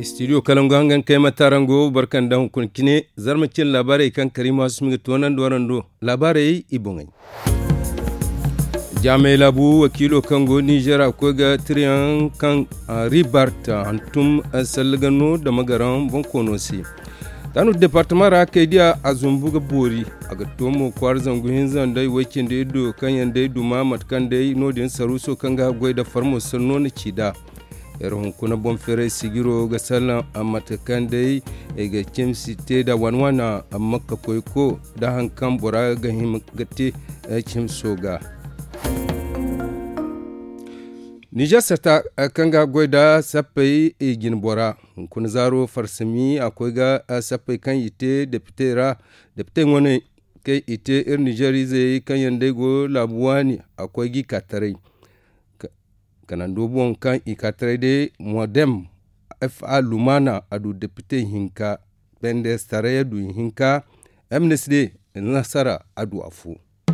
studio kalangu hangan kai matarango barkan da hunkun kine zarmacin labarai kan karima su mi tonan dorando labarai ibongai jami'ai labu wakilo kango niger akwai ga trian kan ribarta antum salgano da magaran bonkonosi tanu departement ra kai dia azumbu ga bori aga tomo kwar zangu hinzan dai wakin da ido kan yanda duma matkan dai nodin saruso kan ga goida farmo sanno ni cida yaron kuna bon fere sigiro ga sallan matakan dai ga kimsi te da wanwana amma ka koiko da hankan bora ga himgate kimsoga Nijar sata kanga goida sapai gin bora kun zaro farsami akwai ga sapai kan ite depute ngone kai ite Nijeri zai kan yande go labuwani akwai gi katarai kanan dobon kan ikatarai de modem fa lumana adu depute hinka pendes tare du hinka amnesty nasara adu afu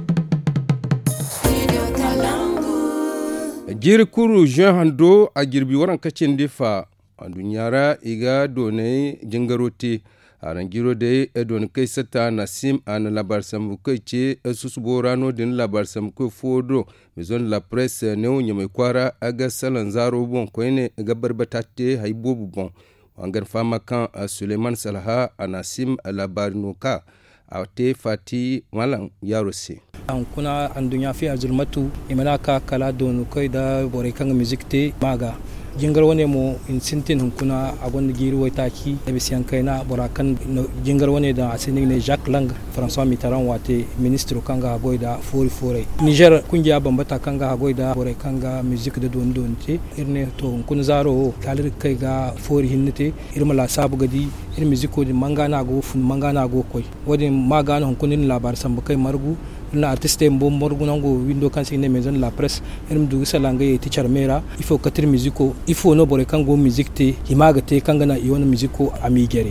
jiri kuru jean hando a girbi waran kacin difa a dunyara iga donai jingarote a ran giro da ya don kai sata nasim a na labar samu kai ce su borano din labar samu kai fodo mizon la presse ne wunye mai kwara aga salan zaro bon kwai ne ga barbatate haibobu bon wangar fama kan suleiman salha a nasim a labar noka a te fati malam yaro se an kuna an dunya fi azulmatu imanaka kala donu kai da bore kan music te maga jingar wane mo in sintin hun kuna agon giri waitaki da bisiyan kai na borakan jingar wane da asini ne Jacques Lang François Mitterrand wate ministro kanga goida fori Niger kungiya bambata kanga goida bore kanga music da don don te irne to kun zaro kalir kai ga fori hinnite irmala sabu gadi irin musico di mangana go fun mangana go koi wadin magana hun kunin labar sambu kai margu na artiste mbo morgunango window kan sine maison la presse irim du salanga ye teacher mera il faut quatre musico il faut no bore kango musique te himaga te kangana iwon musico amigere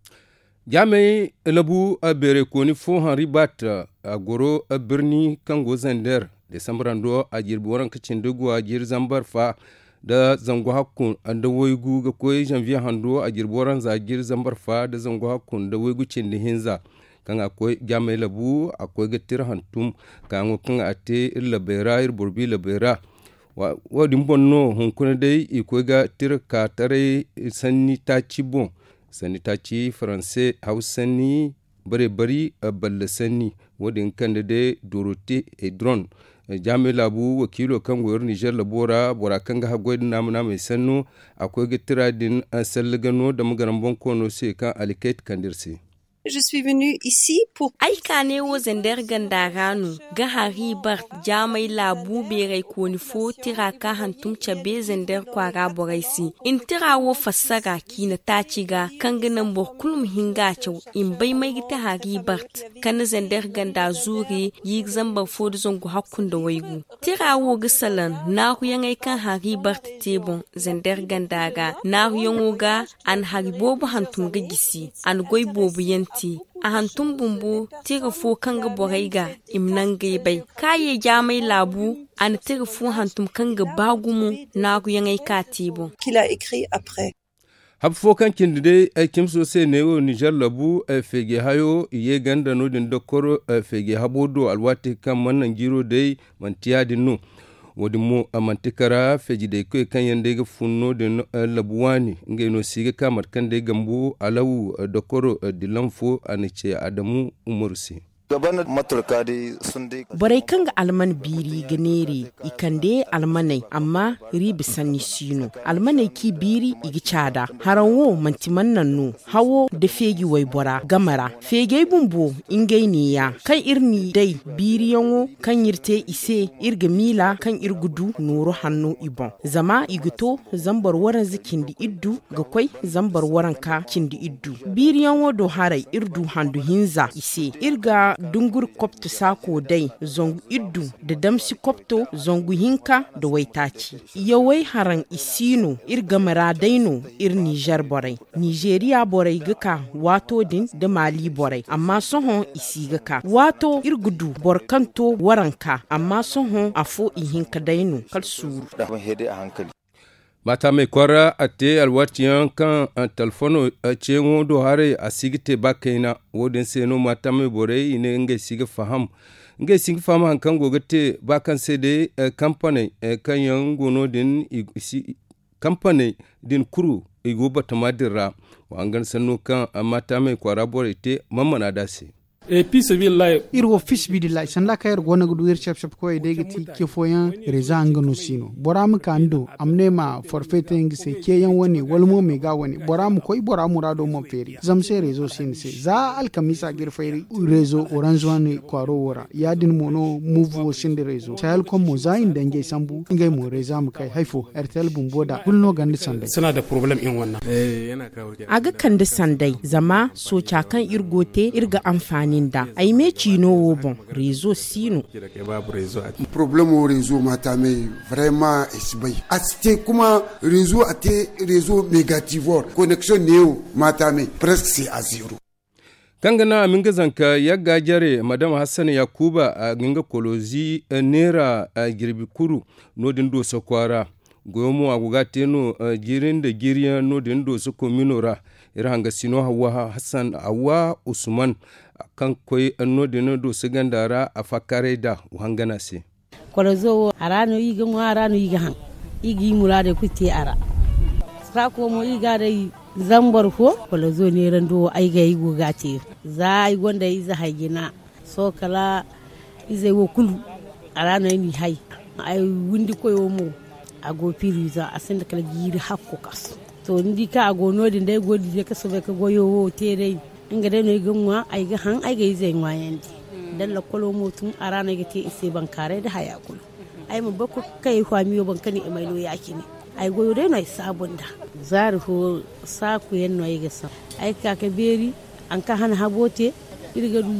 jame labu abere koni fo Henri Bat agoro birni kango zender desambrando ajir boran kacin dugo ajir zambar fa da zango hakkun da woygu ga koy janvier hando ajir boran za ajir zambar fa da zango hakkun da woygu cin da hinza kan akwai jami'ai labu akwai gatir hantum kan kan ate labera ir burbi labera wadin bonno hunkuna dai iko ga tirka tare sanni ta ci bon sanni ta ci français hausani bare bari balle sanni wadin kan da dai dorote e drone jami'ai labu wakilo kan goyor Niger labora bora kan ga hagoi namuna mai sannu akwai gatira din sallagano da magaran bonkono sai kan alikait kandirse Je suis venue ici pour aikane wo zender gandaranu ga hari bar jamai labu berai koni fo tira ka hantum chabe zender kwara boraisi in tira wo fassara kina taciga kanganan bokulum hinga chaw in bai mai gita hari bart kan zender ganda zuri yi zamba fo zongu hakkun da waigu tira wo gisalan na hu yangai kan hari bart tebon zender gandaga na hu yangoga an hari bobu hantum ga gisi an goi bobu yanti a hantun bumbu tira fo kanga boraiga imnan bai kaye jamai labu an tira fo hantum kanga bagumu na ku yangai katibo qu'il a écrit après habfo kan kinde aikim sosai ne wo Niger labu fege hayo iye ganda no din dokoro fege habodo alwati kan mannan giro dai mantiya dinno wodi mo amantikara feji de ko kan yande ga funno de labuwani ngai no siga kamar kan de gambu alawu dokoro dilamfo anice Adamu Umursi gaban maturka dai sun dai borai kan ga alman biri ganere ikande almanai amma ribi sanni sino almanai ki biri igi cada haranwo mantiman nanno hawo da fegi wai bora gamara fege bumbo ingai niya kan irni dai biri yanwo kan yirte ise irga mila kan irgudu nuru hannu ibon zama igito zambar waran zikin di iddu ga kwai zambar waran ka kindi iddu biri yanwo do harai irdu handu hinza ise irga dungur kopto sako dai zongu iddu da damsi kopto zongu hinka da waitaci yawai haran isino irga maradaino ir Niger borai Nigeria borai gaka wato din da Mali borai amma sohon isi gaka wato irgudu borkanto waranka amma sohon afo ihinka daino kalsuru da hede a hankali mata mai kwara a te alwatiyan kan telefono a ce do hare a sigite bakaina wodin seno mata mai bore ne ngai siga faham hankan gogate bakan sai de company kan yan gono din company din kuru igo batamadira wangan sanu kan mata mai kwara bore te mamana dasi irwo fisbidillahi sanda kayar gona gudu ir chap ko e degati ke foyan reza angano sino boram kando amne ma forfait ngse ke yan woni walmo me ga woni boram koy boram rado mo feri zamse rezo sinse za al kamisa gir feri rezo orange wani kwaro wora yadin mono move wo sinde rezo sel ko mo zain dange sambu ngay mo reza mu kai haifo airtel bumboda kulno gandi sandai suna da problem in wannan yana kawo aga kandi sandai zama so chakan irgote irga amfani da ai me chino wo bon réseau sino problème au réseau mata mais vraiment esbai aste kuma réseau ate réseau négativore connexion neo mata mais presque c'est à zéro kangana aminga zanka ya gajare madam Hassan Yakuba a ginga kolozi nera girbi kuru nodin do sokwara goyomo agugate no girin da giriya nodin do sokominora iranga sino hawa Hassan awa Usman kan koy nodin do sigandara a fakare da uhangana se kolozo arano yiga mo arano yiga han igi mulade kutte ara sako mo yiga dai zambar ko kolozo ne rando ai ga yigo gate za ai gonda iza haigina so kala ize wo kulu arano ni hay ai wundi koyo mo ago piriza asinda kala giri hakko kas to ndi ka ago nodi dai godi de kaso be ka goyo wo tere inga dai no gumwa ai ga han ai ga ize ngwayandi dan la kolo motun arano ga te ise bankare da haya kulu ai mu bako kai kwamiyo bankani e mai no yaki ne ai goyo dai no sabunda zar ho saku yen no yiga sa ai ka ka beri an ka hana habote irga du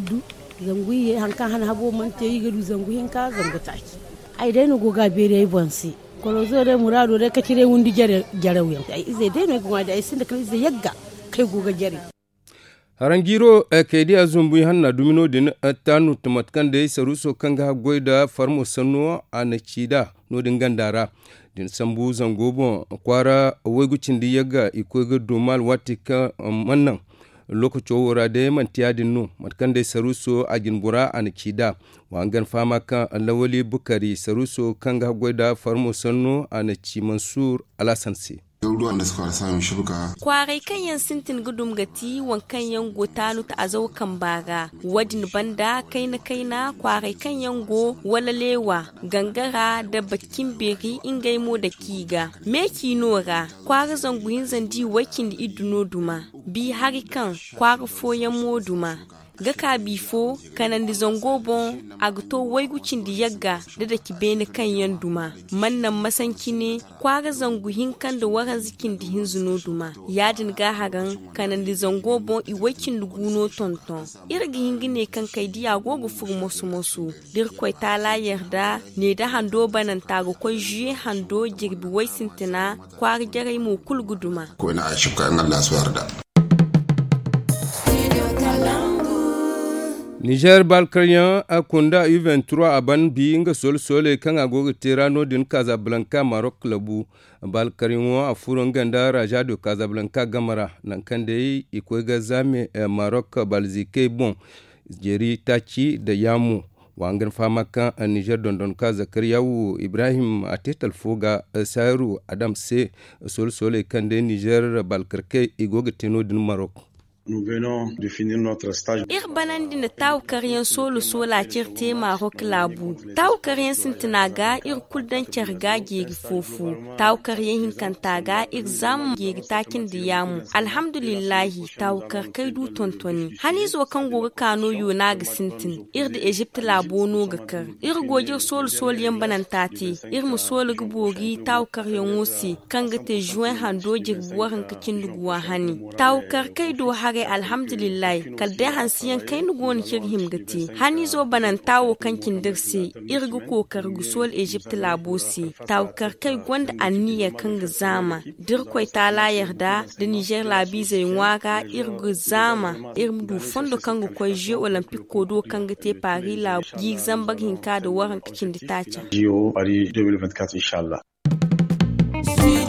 zanguye han ka hana habo man te yiga du zanguyin ka zangutaki ai dai no goga beri ai bonsi kolo zo dai murado dai ka kire wundi jare wuyan ai izai dai no gwa da ai sinda kai izai yagga kai goga jare harangiro kedi azumbu hanna dumino din tanu tumatkan da saruso kanga goida farmo sanno anachida no din gandara din sambu zangobo kwara wegucin di yaga ikoga domal watika mannan lokaco wora de mantiya din no matkan da saruso agin bura anachida wangan fama kan lawali bukari saruso kanga goida farmo sanno anachi mansur alasansi garuruwan da suka samun shubuka kwarai kan yan sintin gudum gati wankan yan gotanu ta azau kan baga wadin banda kaina kwarai kan yan go walalewa gangara da bakin beri ingaimo da kiga meki nora kwara zanguhin zandi wakin da iduno duma bi harikan kwara foyan moduma gaka bifo kanan di zongo bon agto waigucin di yagga da kibeni kan yan duma mannan masanki ne kwaga zanguhin kan da waran zikin di hinzuno duma yadin ga hagan kanan di zongo bon iwakin duguno tonton irgi hingine kan kai diya gogo fur mosu dir koy tala yarda ne da hando banan tago koy juye hando jirbi waisintina kwar jarai mu kulguduma ko ina shuka an Allah su yarda Niger Balkarian a kunda U23 a ban bi nga sol kan agogo terano din Casablanca Maroc labu Balkarian a furon ganda raja do Casablanca gamara nan kan dai iko ga zame Maroc balzike bon jeri tachi da yamu wangan fama kan a Niger dondon ka Zakariyawu Ibrahim a tetal foga Sairu Adam se sol kan dai Niger Balkarke igogo teno din Maroc. Nous venons de finir notre stage. Irbanandi na taw karyan solo sola kirte Maroc labu. Taw karyan sintinaga ir kuldan charga gegi fofu. Taw karyan hinkantaga exam gegi takin diyamu. Alhamdulillahi taw karkai du tontoni. Hani zo kan goga kano yona ga sintin. Ir da Egypt labo no ga kar. Ir gojir sol yan banantati. Ir mu sol gbogi taw karyan wosi kan ga te juin hando jigbuwaran kakin duguwa hani. Taw karkai do hage alhamdulillah kalde hansiyan kai nugon kirhim gati hani zo banan tawo kankin dirse irgu kokar gusol Egypt labosi taw karkai gwanda anniya kan zama dirkoi ta la yarda da Niger labi zai waka irgu zama irdu fondo kan koi je olympic kodo kan gate Paris la gi zambar hinka da waran kicin ditacha Paris 2024 inshallah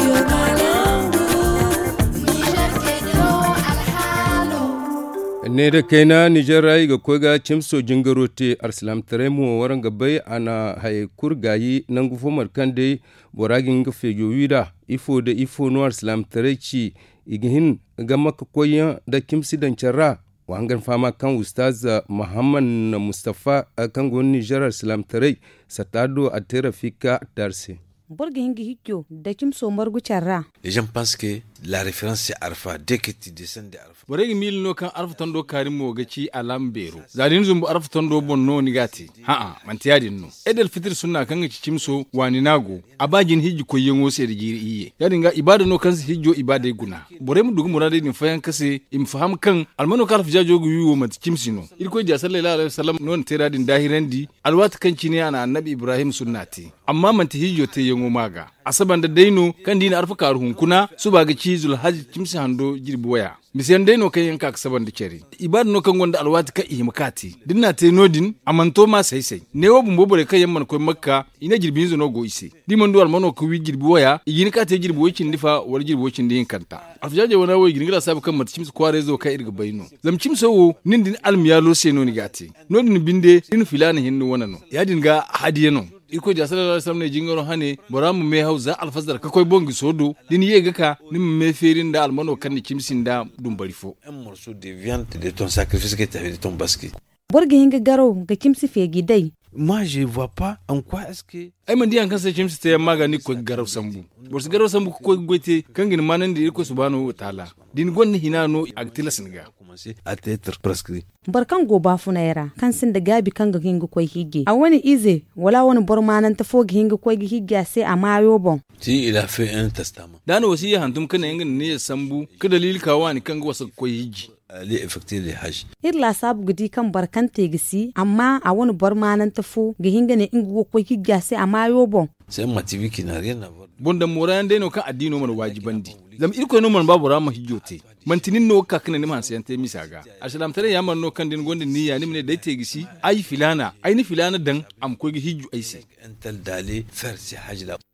ne da kaina Nijar rai ga koga cimso jingarote arsalam taremu waran gabai ana hay kurgayi nan gufo markande boragin gafe wida ifo da ifo no arsalam tareci igihin ga maka koyan da kimsi dan charra wangan fama kan ustaz Muhammad Mustafa kan gon Nijar arsalam tare satado a terafika darse borga hingi hikyo da kimso margu charra. Les gens pensent que la référence c'est Arfa dès que tu descends de Arfa. Boregi mil no kan Arfa tondo karimo gaci alambero. Zadin zumbu Arfa tondo bonno nigati. Mantiyadin no. Edel fitir sunna kan gaci kimso wani nago. Abajin hiji ko yengo se da jiri iye. Yadin ga ibada no kan hijjo ibada guna. Boremu dugu murade ni fayan kase im faham kan almano karf jajo gu yuwo mat kimsino. Irko ja sallallahu alaihi wasallam non teradin dahirandi alwat kan cine ana annabi Ibrahim sunnati. Amma manti hijjo te yengo maga asaban da daino kan dina arfa karuhun kuna su ba ga cizul hajji kimsi hando jirbi waya misiyan daino kan yanka saban da ceri ibadu no kan gonda alwati ka ihmakati dinna te nodin amanto ma sai ne wo bumbo bore kan yamman ko makka ina jirbi zo no go ise diman do almano ko wi jirbi waya igini ka te jirbi wocin difa wal jirbi wocin din kanta afjaje wona wo igini gila sabu kan mat kimsi kware zo ka irga bayno zam kimso wo nindin almiyalo se no ni gati nodin binde din filana hinno wonano yadin ga hadiyeno iko ja sallallahu alaihi wasallam ne jingoro hane boramu me hauza alfazar ka koy bongi sodo din yega ka nim me ferin da almano kan kimsin da dum bari fo un morceau de viande de ton sacrifice que tu avais de ton basket borga hinga garo ga kimsi fegi dai. Moi je vois pas en quoi est-ce que ay man diyan kan sai kimsi te magani ko garo sambu borsi garo sambu ko goite kangin manan di ko subhanahu wa ta'ala din gonni hinano agtila singa commencer à être prescrit barkan goba funayra kan sin da gabi kan ga hinga koy higge a wani ize wala wani bormanan ta fogi hinga koy higge sai a mayo bon si il a fait un testament dan wasiya hantum kana yangin ne sambu ka dalil kawani kan ga wasa koy higge ali effectuer le hajj irla sabu gudi kan barkan tegisi amma a wani bormanan ta fo ga hinga ne ingo koy higge sai a mayo bon c'est un motif qui n'a rien à voir bonda moran deno kan addino man wajibandi zam irko no man babu rama hijjote mantinin no ka kana niman sayan te misaga ashalam tare yaman no kan din gondin niyya nimne dai tegisi ai filana ai ni filana dan am ko gi hijju ai sai entel d'aller faire ce hajj là.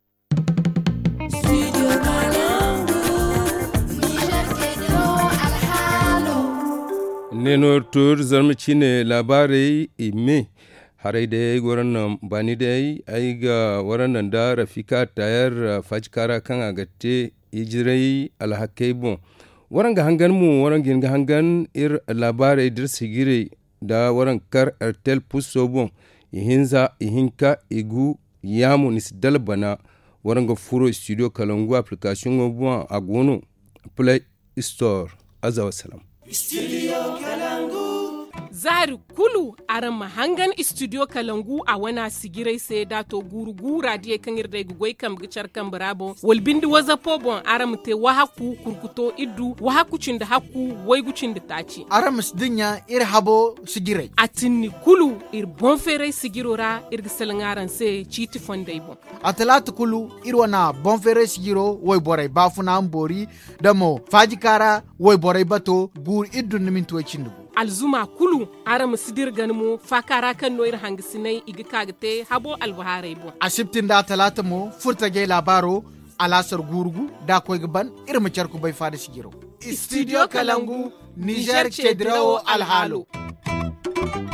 Neno tur zarmaci ne labarai ime harai da ya yi wurin bani da ya yi ai ga wurin da rafika tayar fajkara kan agatte ijirai alhakai bon wurin ga hangan mu wurin gin ga hangan ir labarai dir sigire da wurin kar artel puso bon ihinza ihinka igu yamu nisdal bana wurin ga furo studio kalangu application bon agono play store azawa salam Studio Kalangu. Zari kulu aran mahangan Studio Kalangu a wana sigirai sai dato gurugura die kan irda gugoi kam gicar kan brabo walbindi waza pobon aram te wahaku kurkuto iddu wahaku cinda haku waigucin da taci aram sdinya ir habo sigirai atinni kulu ir bonfere sigirora ir gisalangaran se chiti fondai bon atalatu kulu ir wana bonfere sigiro woy borai bafuna ambori damo fajikara woy borai bato gur iddu nimin to cindu alzuma kulu aram sidir ganmo fakara kan noir hangisinai igi kagte habo albuharai bon asibtin da talata mo furtage labaro alasar gurgu da koy gaban irma charku bai fada sigiro Studio Kalangu Niger Chedrao Alhalo